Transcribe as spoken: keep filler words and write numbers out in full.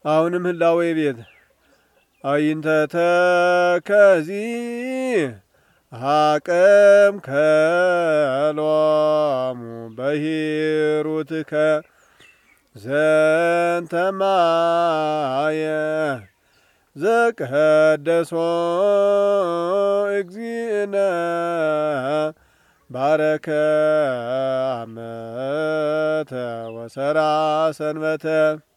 አሁንም ህላዌ ቤት አይንተ ተከዚ አቅም ከሎሙ በሂሩትከ ዘንተማየ ዘቀደሶ እግዚእነ ባረከ አመተ ወሰራ ሰንበተ